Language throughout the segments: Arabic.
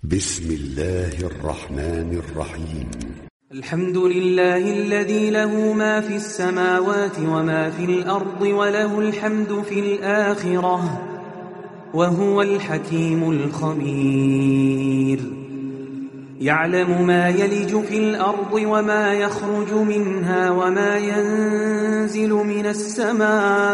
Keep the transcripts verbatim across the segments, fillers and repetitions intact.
بسم الله الرحمن الرحيم. الحمد لله الذي له ما في السماوات وما في الأرض وله الحمد في الآخرة وهو الحكيم الخبير. يعلم ما يلج في الأرض وما يخرج منها وما ينزل من السماء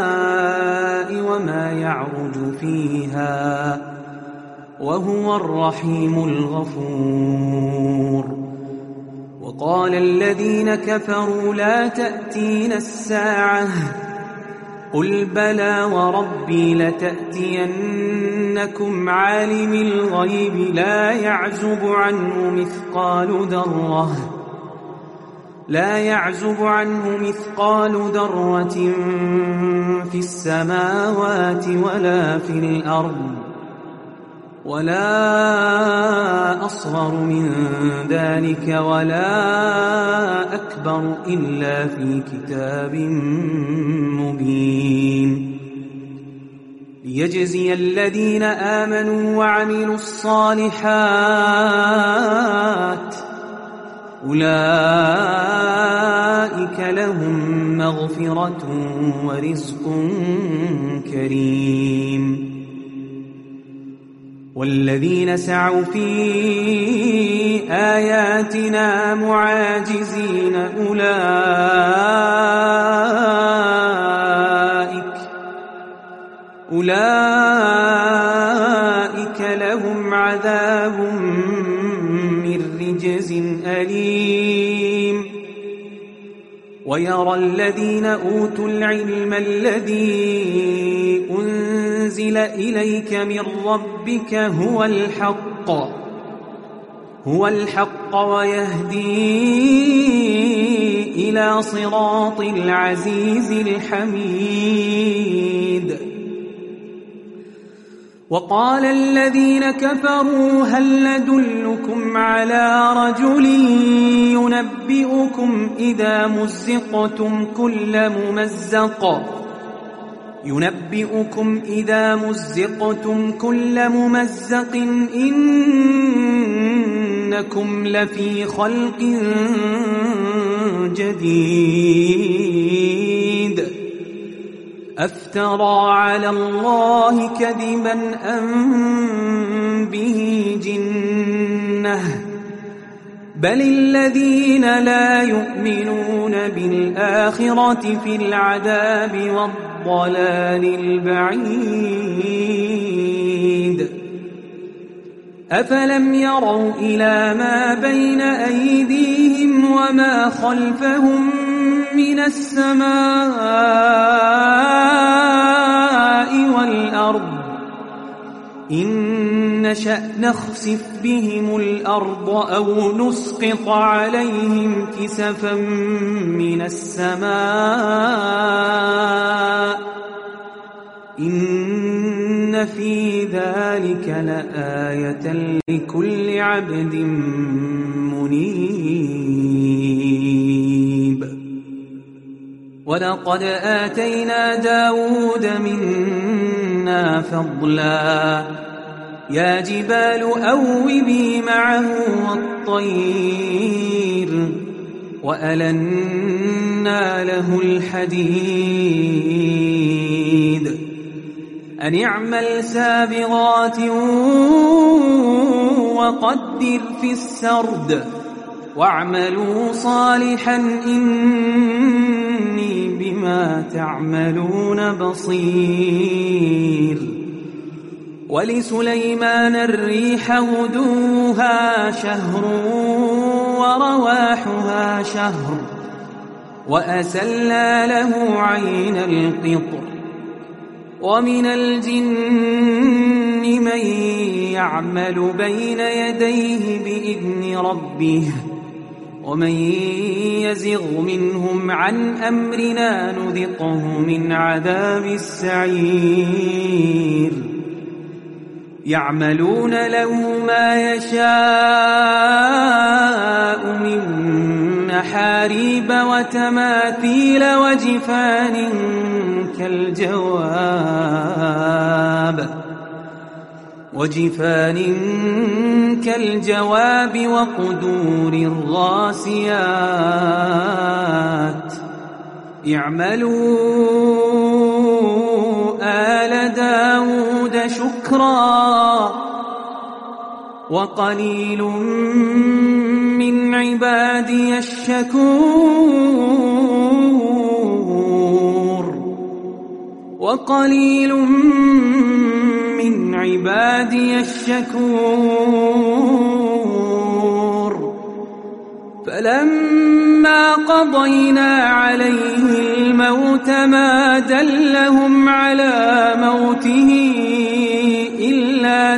وما يعرج فيها وهو الرحيم الغفور. وقال الذين كفروا لا تأتينا الساعة قل بلى وربي لتأتينكم عالم الغيب لا يعزب عنه مثقال ذرة لا يعزب عنه مثقال ذرة في السماوات ولا في الأرض ولا أصغر من ذلك ولا أكبر إلا في كتاب مبين. ليجزي الذين آمنوا وعملوا الصالحات أولئك لهم مغفرة ورزق كريم. والذين سعوا في آياتنا معاجزين أولئك أولئك لهم عذاب من رجز أليم. ويرى الذين أوتوا العلم الذي أنزل إليك من ربك هو الحق هو الحق ويهدي إلى صراط العزيز الحميد. وقال الذين كفروا هل ندلكم على رجل ينبئكم إذا مزقتم كل ممزق ينبئكم إذا مزقتم كل ممزق إنكم لفي خلق جديد أفترى على الله كذبا أم به جنة بل الذين لا يؤمنون بالآخرة في العذاب والضلال البعيد. أفلم يروا إلى ما بين أيديهم وما خلفهم من السماء والأرض إن نشأ نخسف بهم الأرض أو نسقط عليهم كسفا من السماء إن في ذلك لآية لكل عبد منيب. ولقد آتينا داود منا فضلا يا جبال أوبي معه والطير وألنا له الحديد أن اعمل سابغات وقدر في السرد واعملوا صالحا إني بما تعملون بصير. ولسليمان الريح غدوها شهر ورواحها شهر وأسلنا له عين القطر. ومن الجن من يعمل بين يديه بإذن ربه ومن يزغ منهم عن أمرنا نذقه من عذاب السعير. يعملون له ما يشاء من محاريب وتماثيل وجفان كالجواب وجفان كالجواب وقدور الراسيات اعملوا آل داود شكرا وقليل من عبادي الشكور وقليل من عبادي الشكور فلما قضينا عليه الموت ما دلهم على موته إلا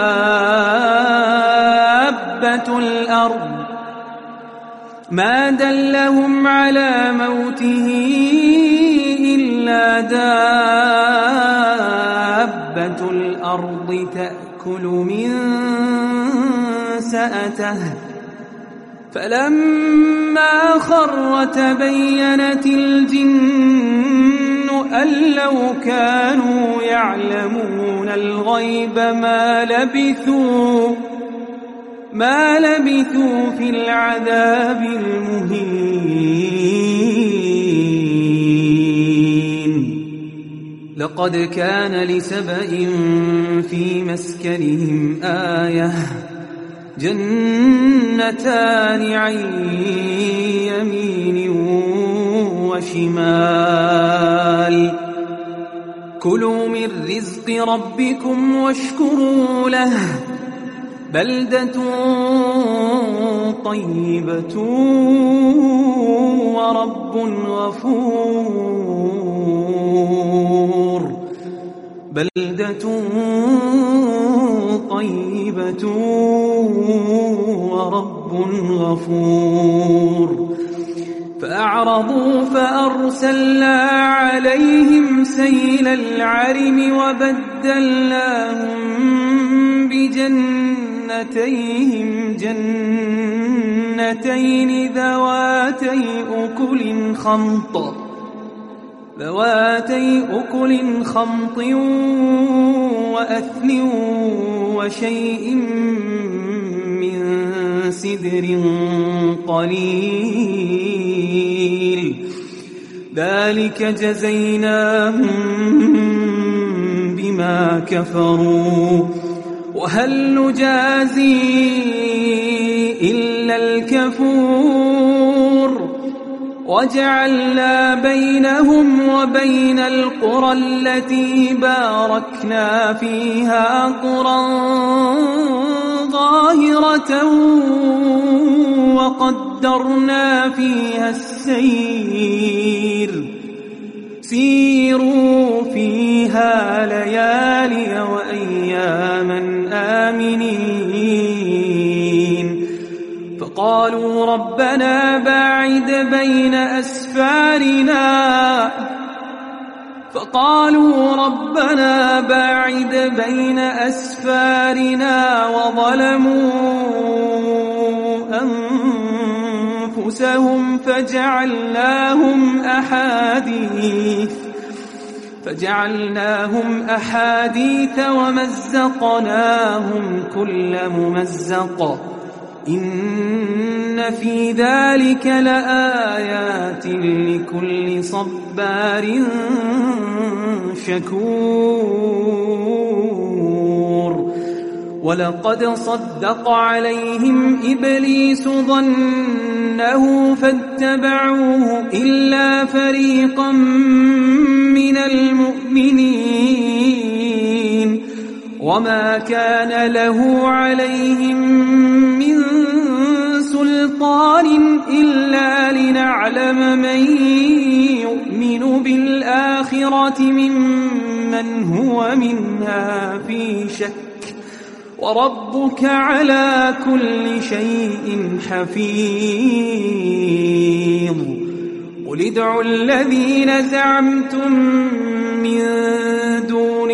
دابة الأرض ما دلهم على موته إلا دابة الأرض تأكل من سأته فلما خر تبينت الجن أن لو كانوا يعلمون الغيب ما لبثوا ما لبثوا في العذاب المهين لقد كان لسبإ في مسكنهم آية جنتان عن يمين وشمال كلوا من رزق ربكم واشكروا له بلدة طيبة ورب غفور بلدة طيبة ورب غفور فأعرضوا فأرسلنا عليهم سيل العرم وبدلناهم بجنتيهم جنتين ذواتي أكل خمط ذواتي أكل خمط وأثل وشيء من سدر قليل ذلك جزيناهم بما كفروا وهل نجازي إلا الكفور وجعلنا بينهم وبين القرى التي باركنا فيها قرى ظاهرة وقدرنا فيها السير سيروا فيها ليالي وأياما آمنين فقالوا ربنا باعد بين أسفارنا فقالوا ربنا باعد بين أسفارنا وظلموا أنفسهم فجعلناهم أحاديث فجعلناهم أحاديث ومزقناهم كل ممزق إن في ذلك لآيات لكل صبار شكور ولقد صدق عليهم إبليس ظنه فاتبعوه إلا فريقا من المؤمنين وما كان له عليهم من سلطان إلا لنعلم من يؤمن بالآخرة ممن هو منها في شك وربك على كل شيء حفيظ قل ادعوا الذين زعمتم من دون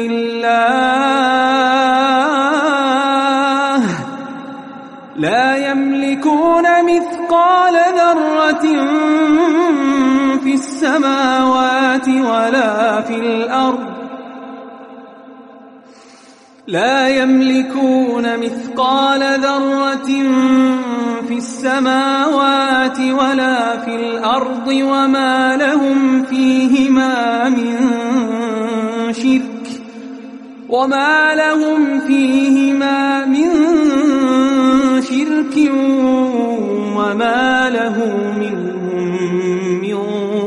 الله لا يملكون مثقال ذرة في السماوات ولا في الأرض لا يملكون مثقال ذرة في السماوات ولا في الأرض وما لهم فيهما من شرك وما لهم فيهما من شرك وما له منهم من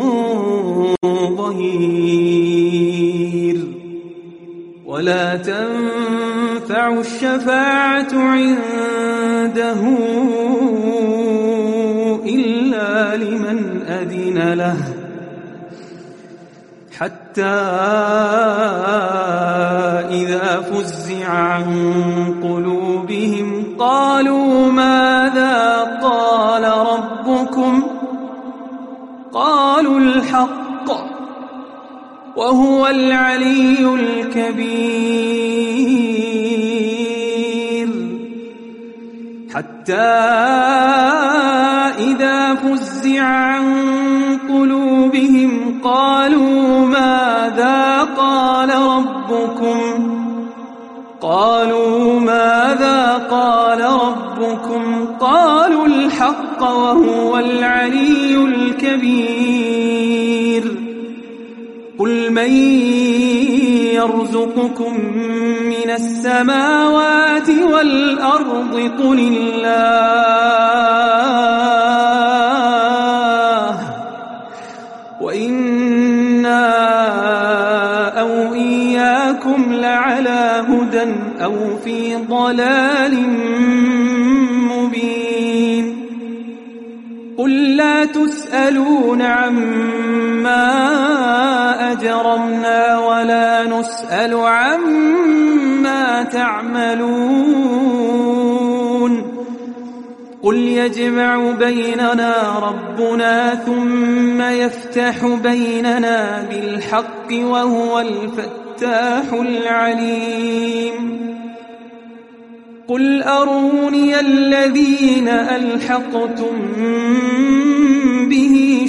ظهير ولا تنفع الشفاعة عنده إلا لمن أذن له حتى إذا فزع عن قلوبهم قالوا ماذا قال ربكم قالوا الحق وهو العلي الكبير حتى إذا فزع عن قلوبهم قالوا ماذا قال ربكم قالوا ماذا قال ربكم قالوا الحق وهو العلي الكبير قل من يرزقكم من السماوات والأرض قل الله وإنا أو إياكم لعلى هدى أو في ضلال مبين قل لا تسألون عما أجرمنا ولا نسأل عما تعملون قل يجمع بيننا ربنا ثم يفتح بيننا بالحق وهو الفتاح العليم قل أروني الذين ألحقتم به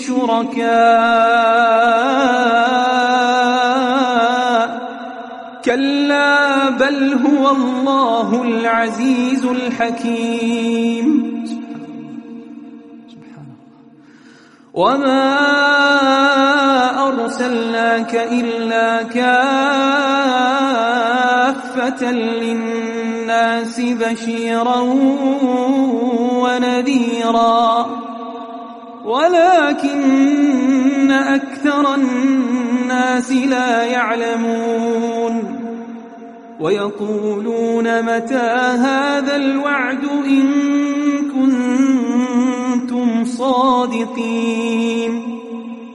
شركاء كلا بل هو الله العزيز الحكيم وما أرسلناك إلا كافة للناس بشيرا ونذيرا ولكن أكثر الناس لا يعلمون ويقولون متى هذا الوعد إن كنتم صادقين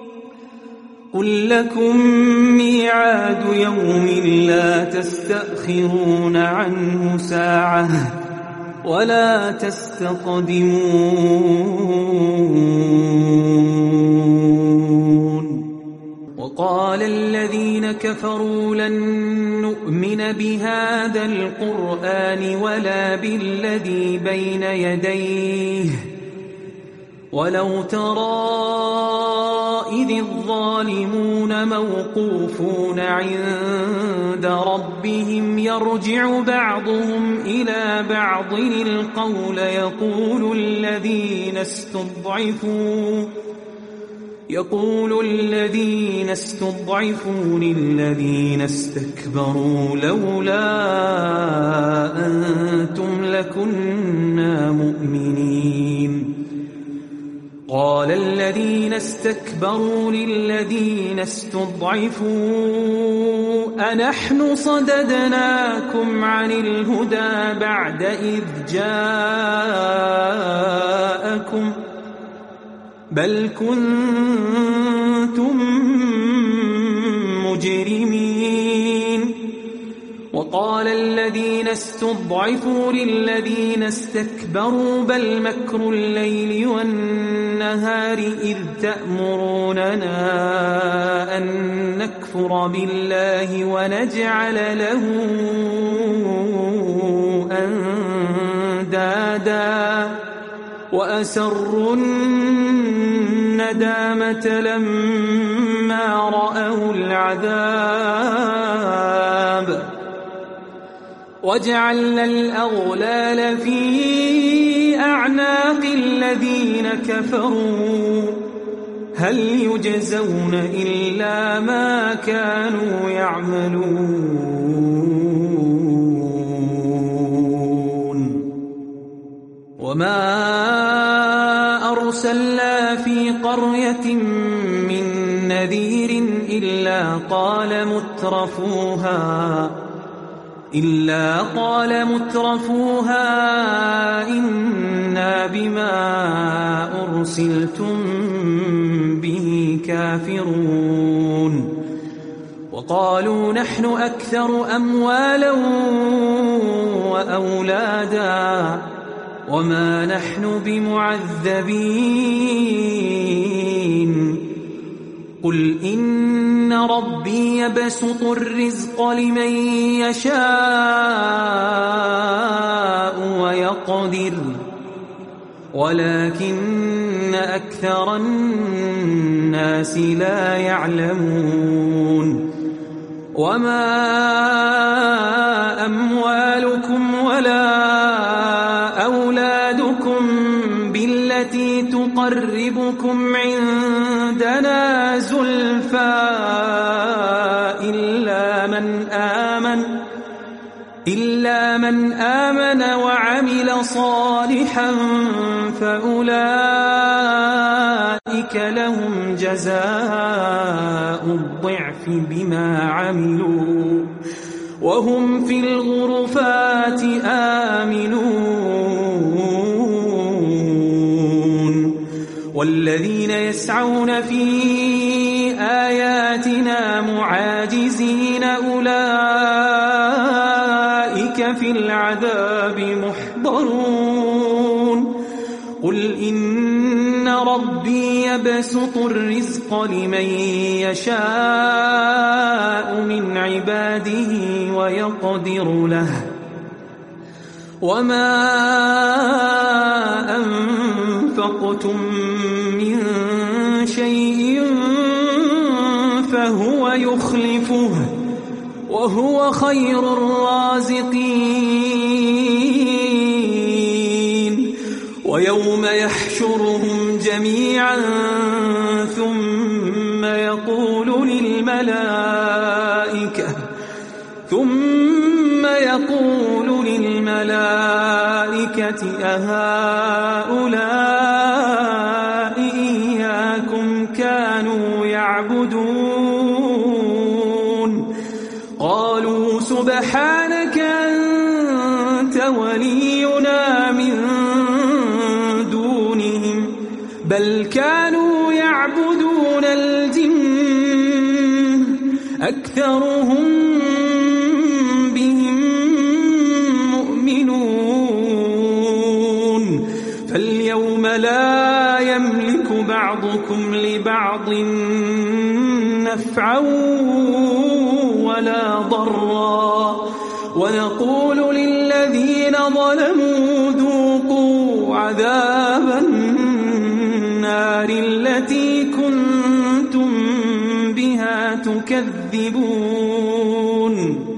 قل لكم ميعاد يوم لا تستأخرون عنه ساعة ولا تستقدمون وقال الذين كفروا لن نؤمن بهذا القرآن ولا بالذي بين يديه ولو ترى إذ الظالمون موقوفون عند ربهم يرجع بعضهم إلى بعض القول يقول الذين استضعفوا يقول الذين استضعفوا للذين استكبروا لولا أنتم لكنا مؤمنين قال الذين استكبروا للذين استضعفوا أنحن صددناكم عن الهدى بعد إذ جاءكم بل كنتم مجرمين وقال الذين استضعفوا للذين استكبروا بل مكر الليل والنهار إذ تأمروننا أن نكفر بالله ونجعل له أندادا وأسروا الندامة لما رأوا العذاب وجعلنا الأغلال في أعناق الذين كفروا هل يجزون إلا ما كانوا يعملون وما أرسلنا في قرية من نذير إلا قال مترفوها إلا قال مترفوها إنا بما أرسلتم به كافرون وقالوا نحن أكثر أموالا وأولادا وما نحن بمعذبين قل إن ربي يبسط الرزق لمن يشاء ويقدر ولكن أكثر الناس لا يعلمون وما أموالكم ولا أولادكم بالتي تقربكم عندنا زلفى إلا من آمن إلا من آمن وعمل صالحا فأولئك لهم جزاء الضعف بما عملوا وهم في الغرفات آمنون والذين يسعون في آياتنا معاجزين أولئك في العذاب محضرون قل إن ربي يبسط الرزق لمن يشاء من عباده ويقدر له وما أنفقتم من شيء فهو يخلفه وهو خير الرازقين ويوم يحشرهم جميعا ثم يقول للملائكة ثم يقول للملائكة أهؤلاء إياكم كانوا يعبدون قالوا سبحانك أنت ولينا من دونهم بل كانوا يعبدون الجن أكثرهم بهم مؤمنون فاليوم لا يملك بعضكم لبعض نفعا ولا ضرا ونقول للذين ظلموا ذوقوا عذاب النار التي كنتم بها تكذبون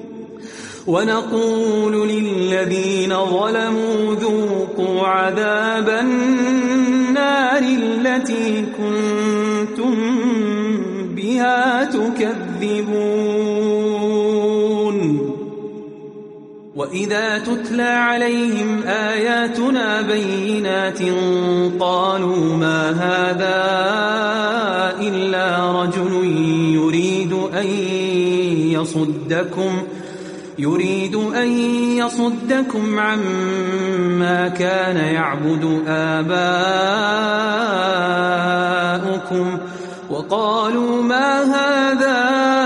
ونقول للذين ظلموا ذوقوا عذاب النار التي كنتم بها تكذبون وإذا تتلى عليهم آياتنا بينات قالوا ما هذا إلا رجل يريد أن يصدكم يريد أن يصدكم عما كان يعبد آباؤكم وقالوا ما هذا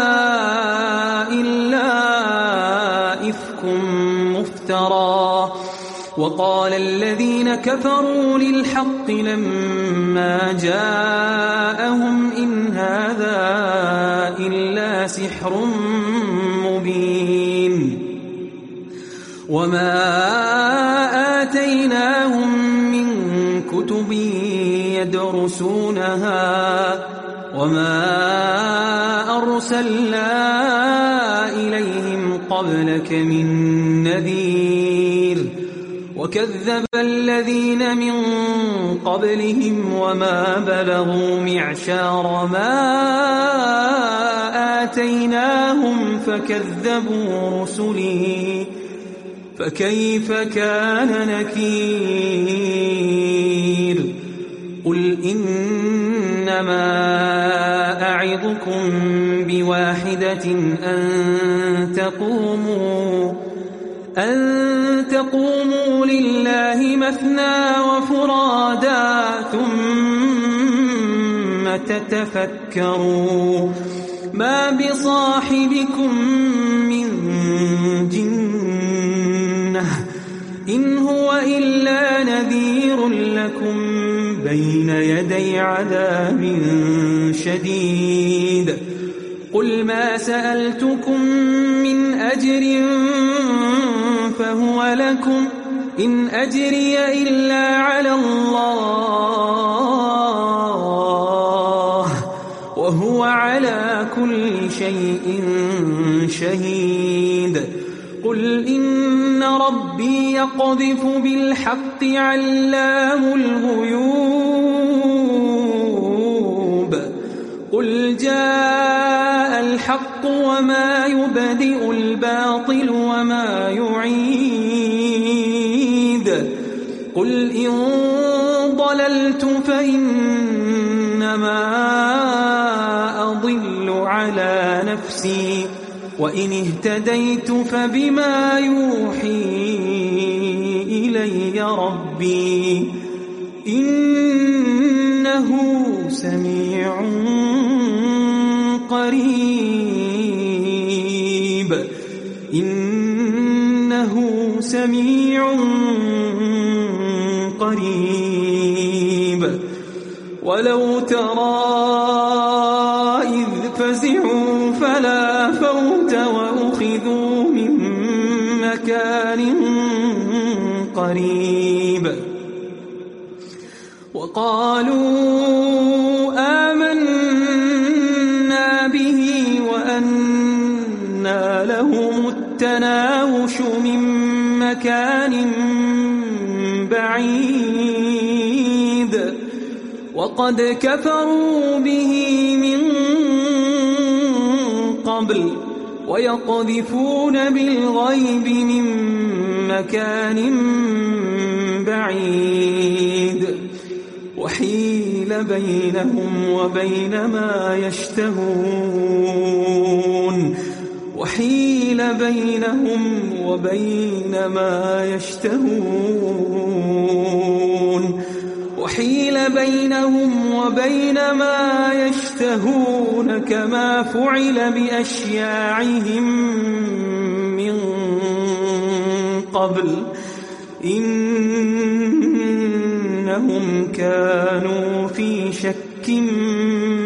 إلا إفك مفترى وقال الذين كفروا للحق لما جاءهم إن هذا إلا سحر مبين وما آتيناهم من كتب يدرسونها وما أرسلنا إليهم قبلك من نذير وكذب الذين من قبلهم وما بلغوا معشار ما آتيناهم فكذبوا رسلي فكيف كان نكير قل إنما أعظكم بواحدة أن تقوموا أن تقوموا لله مثنى وفرادا ثم تتفكروا ما بصاحبكم من جنة إن هو إلا نذير لكم بين يدي عذاب شديد قل ما سألتكم من أجر فهو لكم إن أجري إلا على الله وهو على كل شيء شهيد قل إن ربي يقذف بالحق علام الغيوب قل جاء الحق وما يبدئ الباطل وما يعيد قل إن ضللت فإنما أضل على نفسي وإن اهتديت فبما يوحي إلي ربي إنه سميع قريب إنه سميع قريب ولو ترى إذ فزعوا فلا فوت وأخذوا من مكان قريب وقالوا آمنا به وأنى لهم التناوش من مكان بعيد وقد كفروا به من قبل ويقذفون بالغيب من مكان بعيد وحيل بينهم وبين ما يشتهون وحيل بينهم وبين ما يشتهون وحيل بينهم وبين ما يشتهون كما فعل بأشياعهم من قبل إنهم كانوا في شك